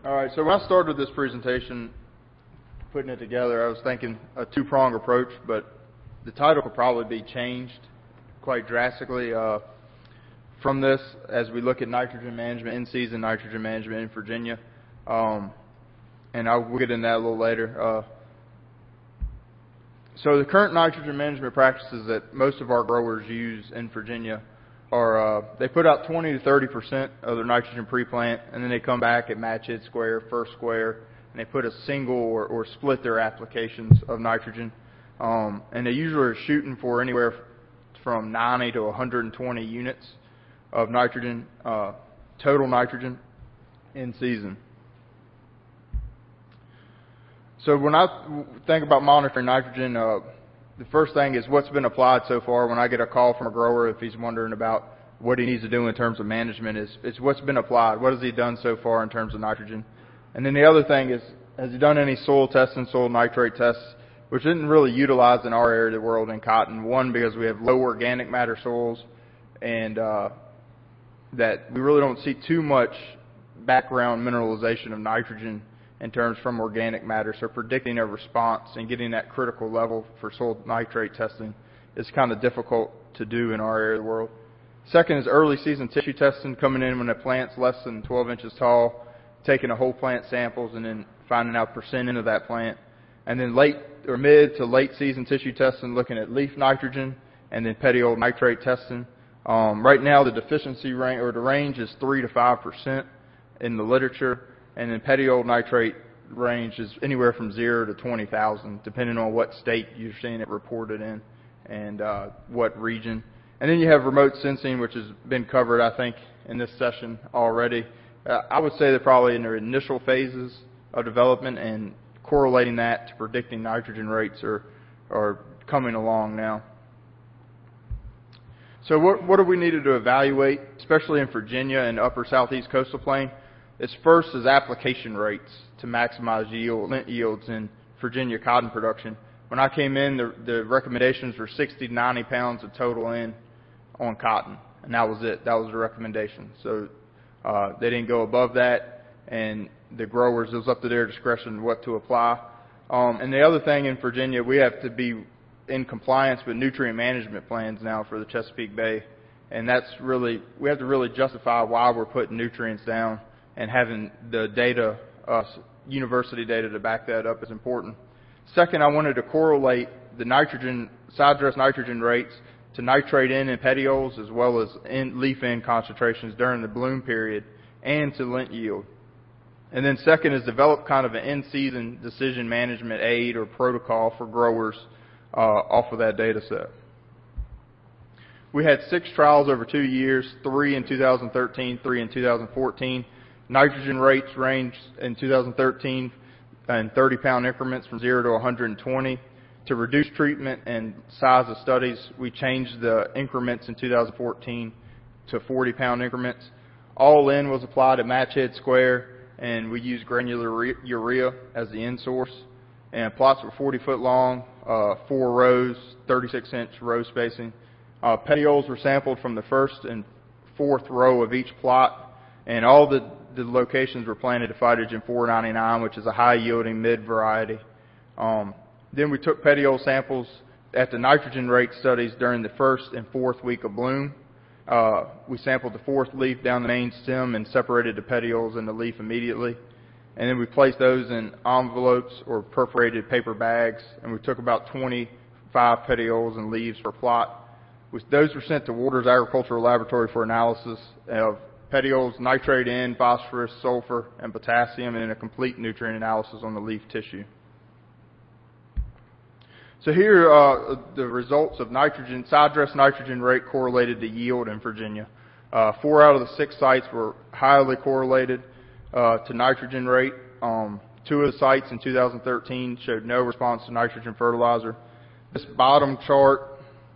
All right, so when I started this presentation, putting it together, I was thinking a two-pronged approach, but the title could probably be changed quite drastically from this as we look at nitrogen management, in-season nitrogen management in Virginia. And we'll get into that a little later. So the current nitrogen management practices that most of our growers use in Virginia are they put out 20 to 30% of their nitrogen pre-plant, and then they come back at match head square, first square, and they put a single or split their applications of nitrogen. And they usually are shooting for anywhere from 90 to 120 units of nitrogen, total nitrogen in season. So when I think about monitoring nitrogen, the first thing is what's been applied so far. When I get a call from a grower, if he's wondering about what he needs to do in terms of management, is what's been applied. What has he done so far in terms of nitrogen? And then the other thing is, has he done any soil testing, soil nitrate tests, which isn't really utilized in our area of the world in cotton. One, because we have low organic matter soils, and that we really don't see too much background mineralization of nitrogen in terms from organic matter. So predicting a response and getting that critical level for soil nitrate testing is kind of difficult to do in our area of the world. Second is early season tissue testing, coming in when a plant's less than 12 inches tall, taking a whole plant samples and then finding out percent into that plant. And then late or mid to late season tissue testing, looking at leaf nitrogen and then petiole nitrate testing. Right now the deficiency range or the range is 3 to 5% in the literature, and then petiole nitrate range is anywhere from 0 to 20,000, depending on what state you're seeing it reported in and what region. And then you have remote sensing, which has been covered, I think, in this session already. I would say they're probably in their initial phases of development, and correlating that to predicting nitrogen rates are coming along now. So what do we needed to evaluate, especially in Virginia and upper southeast coastal plain? First is application rates to maximize lint yields in Virginia cotton production. When I came in, the recommendations were 60 to 90 pounds of total in on cotton, and that was it. That was the recommendation. So they didn't go above that, and the growers, it was up to their discretion what to apply. And the other thing in Virginia, we have to be in compliance with nutrient management plans now for the Chesapeake Bay, and that's really, we have to really justify why we're putting nutrients down, and having the data, university data to back that up is important. Second, I wanted to correlate the nitrogen, side dress nitrogen rates to nitrate in petioles, as well as in leaf end concentrations during the bloom period, and to lint yield. And then second is develop kind of an in-season decision management aid or protocol for growers off of that data set. We had 6 trials over 2 years, 3 in 2013, 3 in 2014. Nitrogen rates ranged in 2013 in 30-pound increments from 0 to 120. To reduce treatment and size of studies, we changed the increments in 2014 to 40-pound increments. All in was applied at match head square, and we used granular urea as the end source. And plots were 40-foot long, 4 rows, 36-inch row spacing. Petioles were sampled from the first and fourth row of each plot, and all the locations were planted to Phytogen 499, which is a high-yielding mid-variety. Then we took petiole samples at the nitrogen rate studies during the first and fourth week of bloom. We sampled the fourth leaf down the main stem and separated the petioles in the leaf immediately. And then we placed those in envelopes or perforated paper bags, and we took about 25 petioles and leaves per plot. Those were sent to Waters Agricultural Laboratory for analysis of petioles, nitrate in, phosphorus, sulfur, and potassium, and then a complete nutrient analysis on the leaf tissue. So here are the results of nitrogen, side dress nitrogen rate correlated to yield in Virginia. 4 out of the 6 sites were highly correlated to nitrogen rate. 2 of the sites in 2013 showed no response to nitrogen fertilizer. This bottom chart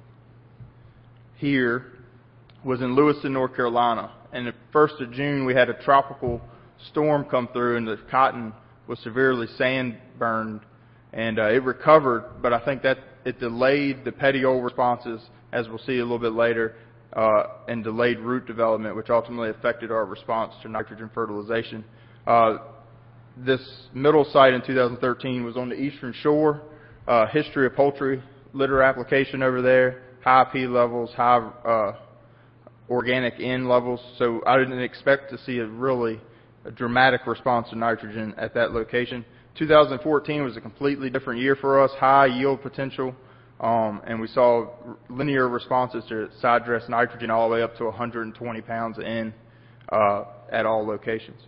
here was in Lewiston, North Carolina. And the 1st of June, we had a tropical storm come through, and the cotton was severely sand-burned. And it recovered, but I think that it delayed the petiole responses, as we'll see a little bit later, and delayed root development, which ultimately affected our response to nitrogen fertilization. this middle site in 2013 was on the eastern shore. History of poultry litter application over there, high P levels, high organic N levels. So I didn't expect to see a dramatic response to nitrogen at that location. 2014 was a completely different year for us, high yield potential, and we saw linear responses to side dress nitrogen all the way up to 120 pounds N at all locations.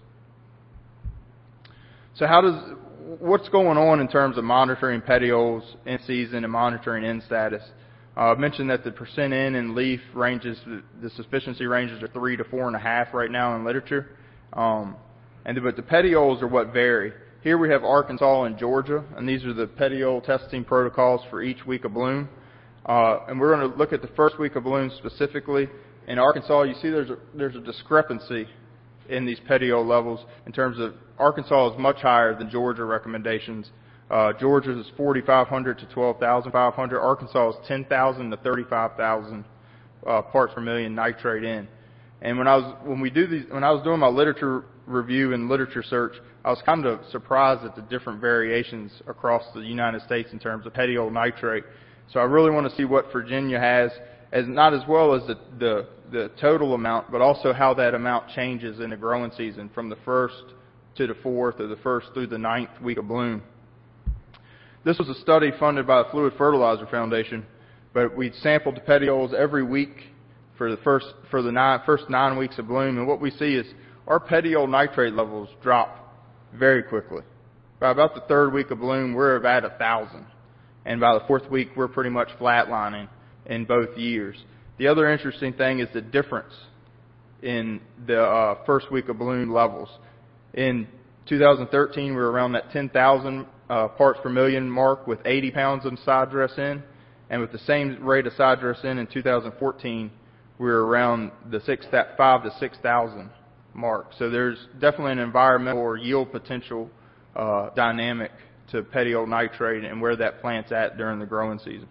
So what's going on in terms of monitoring petioles in season and monitoring N status? I mentioned that the percent N in leaf ranges, the sufficiency ranges are 3 to 4.5 right now in literature. But the petioles are what vary. Here we have Arkansas and Georgia, and these are the petiole testing protocols for each week of bloom. And we're going to look at the first week of bloom specifically. In Arkansas, you see there's a discrepancy in these petiole levels in terms of Arkansas is much higher than Georgia recommendations. Georgia is 4,500 to 12,500. Arkansas is 10,000 to 35,000 parts per million nitrate in. And when I was doing my literature review and literature search, I was kind of surprised at the different variations across the United States in terms of petiole nitrate. So I really want to see what Virginia has, as not as well as the total amount, but also how that amount changes in the growing season from the 1st to the 4th or the 1st through the 9th week of bloom. This was a study funded by the Fluid Fertilizer Foundation, but we sampled the petioles every week for the first 9 weeks of bloom, and what we see is our petiole nitrate levels drop very quickly. By about the 3rd week of bloom, we're about 1,000, and by the 4th week, we're pretty much flatlining in both years. The other interesting thing is the difference in the first week of bloom levels. In 2013, we were around that 10,000 parts per million mark with 80 pounds of side dress in, and with the same rate of side dress in 2014, we were around the 5,000 to 6,000 mark. So there's definitely an environmental or yield potential dynamic to petiole nitrate and where that plant's at during the growing season.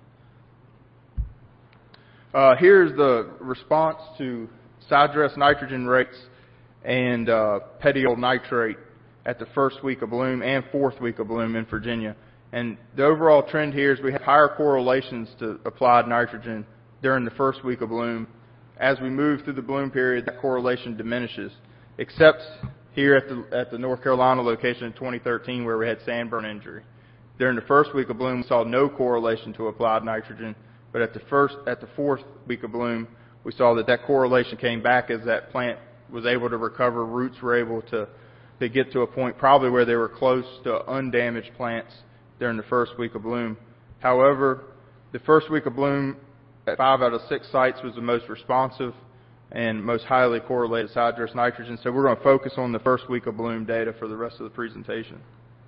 Here's the response to side dress nitrogen rates and petiole nitrate at the first week of bloom and 4th week of bloom in Virginia. And the overall trend here is we have higher correlations to applied nitrogen during the first week of bloom. As we move through the bloom period, that correlation diminishes, except here at the North Carolina location in 2013 where we had sandburn injury. During the first week of bloom, we saw no correlation to applied nitrogen, but at the 4th week of bloom, we saw that correlation came back as that plant was able to recover, roots were able to get to a point probably where they were close to undamaged plants during the first week of bloom. However, the first week of bloom at 5 out of 6 sites was the most responsive and most highly correlated side dress nitrogen. So we're going to focus on the first week of bloom data for the rest of the presentation.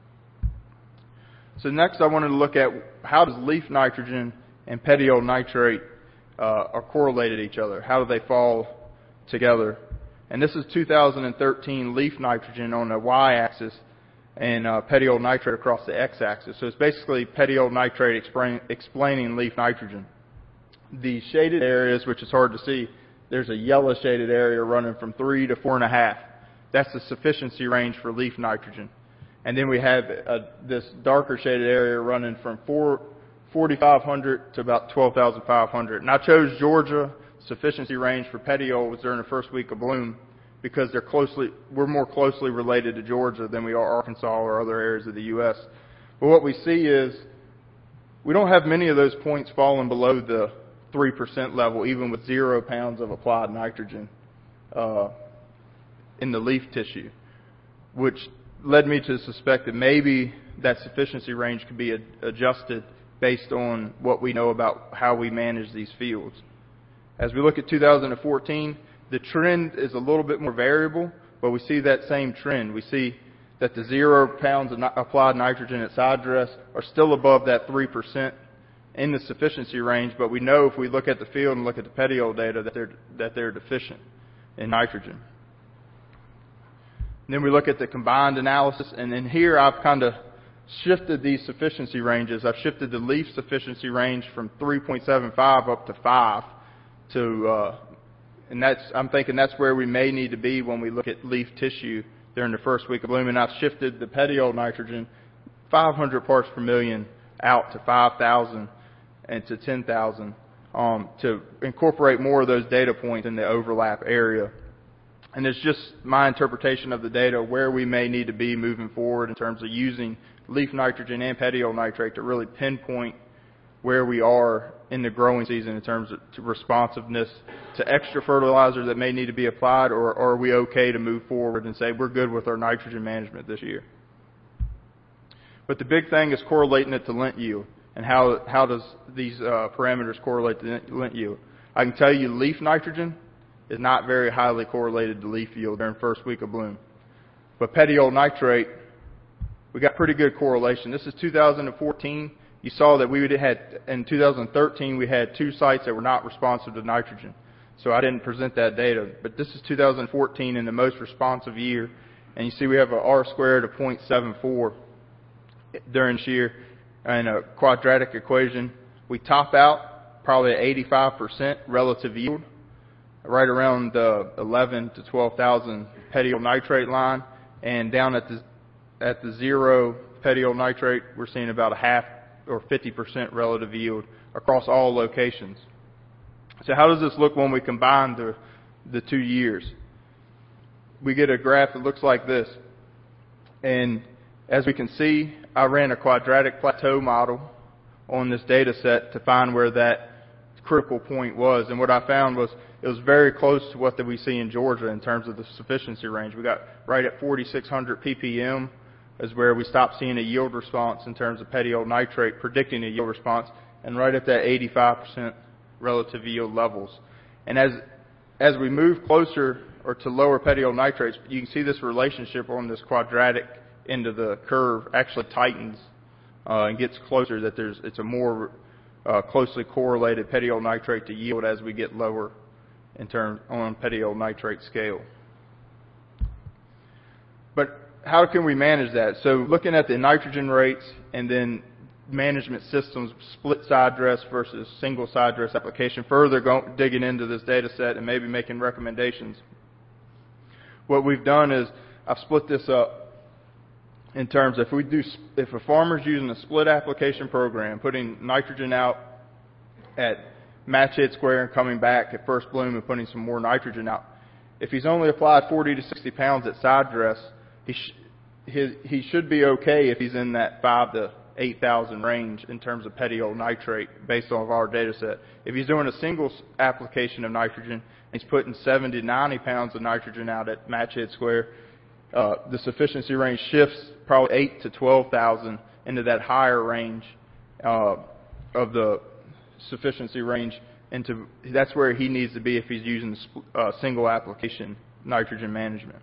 So next I wanted to look at how does leaf nitrogen and petiole nitrate are correlated to each other. How do they fall together? And this is 2013 leaf nitrogen on the y-axis and petiole nitrate across the x-axis. So it's basically petiole nitrate explaining leaf nitrogen. The shaded areas, which is hard to see, there's a yellow shaded area running from 3 to 4.5. That's the sufficiency range for leaf nitrogen. And then we have this darker shaded area running from 4,500 to about 12,500. And I chose Georgia sufficiency range for petioles during the first week of bloom because we're more closely related to Georgia than we are Arkansas or other areas of the U.S. But what we see is we don't have many of those points falling below the 3% level, even with 0 pounds of applied nitrogen in the leaf tissue, which led me to suspect that maybe that sufficiency range could be adjusted based on what we know about how we manage these fields. As we look at 2014, the trend is a little bit more variable, but we see that same trend. We see that the 0 pounds of applied nitrogen at side dress are still above that 3% in the sufficiency range, but we know if we look at the field and look at the petiole data that they're deficient in nitrogen. And then we look at the combined analysis, and then here I've kind of shifted these sufficiency ranges. I've shifted the leaf sufficiency range from 3.75 up to 5 and I'm thinking that's where we may need to be when we look at leaf tissue during the first week of bloom, and I've shifted the petiole nitrogen 500 parts per million out to 5,000 and to 10,000 to incorporate more of those data points in the overlap area. And it's just my interpretation of the data where we may need to be moving forward in terms of using leaf nitrogen and petiole nitrate to really pinpoint where we are in the growing season in terms of responsiveness to extra fertilizer that may need to be applied, or are we okay to move forward and say we're good with our nitrogen management this year. But the big thing is correlating it to lint yield, and how does these parameters correlate to lint yield. I can tell you leaf nitrogen is not very highly correlated to leaf yield during first week of bloom. But petiole nitrate, we got pretty good correlation. This is 2014. You saw that we had, in 2013, we had 2 sites that were not responsive to nitrogen. So I didn't present that data. But this is 2014 in the most responsive year. And you see we have a R squared of 0.74 during this year and a quadratic equation. We top out probably at 85% relative yield, right around the 11 to 12,000 petiole nitrate line. And down at the 0 petiole nitrate, we're seeing about a half or 50% relative yield across all locations. So how does this look when we combine the 2 years? We get a graph that looks like this. And as we can see, I ran a quadratic plateau model on this data set to find where that critical point was. And what I found was it was very close to what that we see in Georgia in terms of the sufficiency range. We got right at 4,600 ppm is where we stopped seeing a yield response in terms of petiole nitrate predicting a yield response, and right at that 85% relative yield levels. And as we move closer or to lower petiole nitrates, you can see this relationship on this quadratic end of the curve actually tightens and gets closer, that it's a more closely correlated petiole nitrate to yield as we get lower in terms on petiole nitrate scale. But how can we manage that? So looking at the nitrogen rates and then management systems, split side dress versus single side dress application, further digging into this data set and maybe making recommendations. What we've done is I've split this up in terms of if a farmer's using a split application program, putting nitrogen out at match head square and coming back at first bloom and putting some more nitrogen out. If he's only applied 40 to 60 pounds at side dress, he should be okay if he's in that 5 to 8,000 range in terms of petiole nitrate based on our data set. If he's doing a single application of nitrogen and he's putting 70 to 90 pounds of nitrogen out at match head square, the sufficiency range shifts probably 8 to 12,000 into that higher range of the sufficiency range. That's where he needs to be if he's using single application nitrogen management.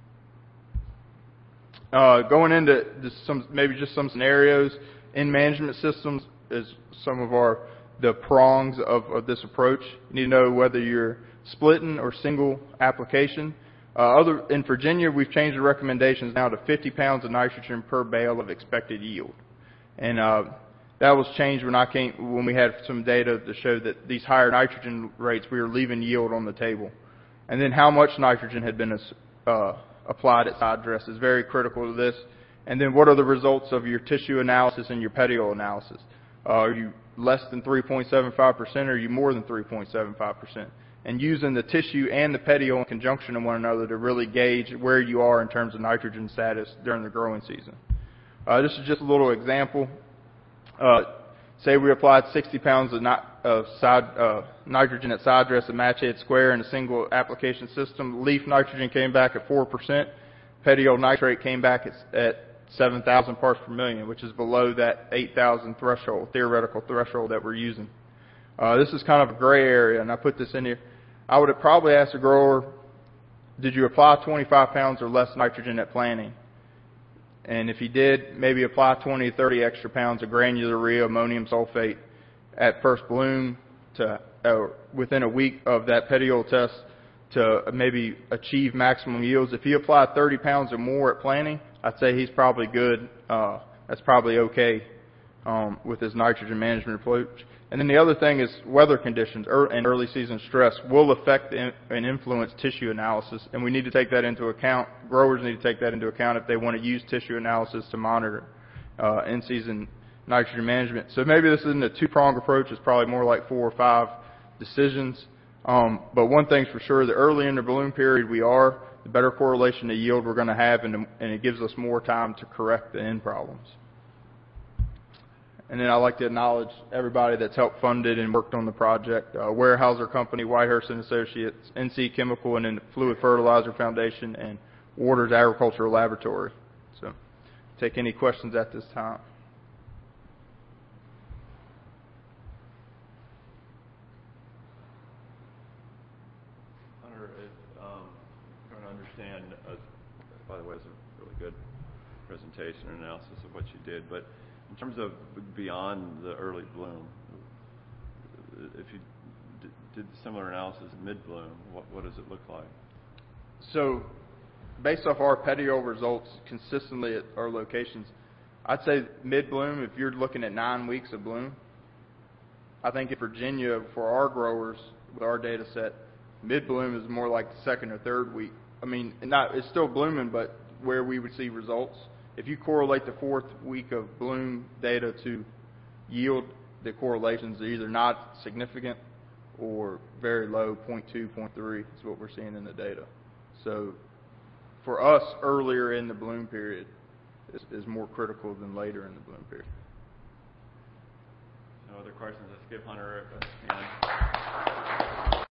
Going into maybe just some scenarios in management systems is some of the prongs of this approach. You need to know whether you're splitting or single application. In Virginia, we've changed the recommendations now to 50 pounds of nitrogen per bale of expected yield, and that was changed when we had some data to show that these higher nitrogen rates, we were leaving yield on the table, and then how much nitrogen had been applied at side dress is very critical to this. And then what are the results of your tissue analysis and your petiole analysis? Are you less than 3.75% or are you more than 3.75%? And using the tissue and the petiole in conjunction of one another to really gauge where you are in terms of nitrogen status during the growing season. This is just a little example. Say we applied 60 pounds of nitrogen at side dress at match head square in a single application system. Leaf nitrogen came back at 4%. Petiole nitrate came back at 7,000 parts per million, which is below that 8,000 threshold, theoretical threshold that we're using. This is kind of a gray area, and I put this in here. I would have probably asked the grower, did you apply 25 pounds or less nitrogen at planting? And if he did, maybe apply 20 to 30 extra pounds of granular urea ammonium sulfate at first bloom to within a week of that petiole test to maybe achieve maximum yields. If he applied 30 pounds or more at planting, I'd say he's probably good. That's probably okay with his nitrogen management approach. And then the other thing is weather conditions and early season stress will affect and influence tissue analysis, and we need to take that into account. Growers need to take that into account if they want to use tissue analysis to monitor in-season nitrogen management. So maybe this isn't a two-pronged approach. It's probably more like 4 or 5 decisions. But one thing's for sure, the earlier in the bloom period the better correlation to yield we're going to have, and it gives us more time to correct the end problems. And then I'd like to acknowledge everybody that's helped fund it and worked on the project. Weyerhaeuser Company, Whitehurst and Associates, NC Chemical, and then the Fluid Fertilizer Foundation, and Waters Agricultural Laboratory. So take any questions at this time. Hunter, trying to understand, by the way, it's a really good presentation and analysis of what you did, but in terms of beyond the early bloom, if you did similar analysis mid-bloom, what does it look like? So based off our petiole results consistently at our locations, I'd say mid-bloom, if you're looking at 9 weeks of bloom, I think in Virginia, for our growers, with our data set, mid-bloom is more like the 2nd or 3rd week. I mean, it's still blooming, but where we would see results. If you correlate the 4th week of bloom data to yield, the correlations are either not significant or very low, 0.2, 0.3 is what we're seeing in the data. So for us, earlier in the bloom period is more critical than later in the bloom period. No other questions? Let's give Hunter a hand.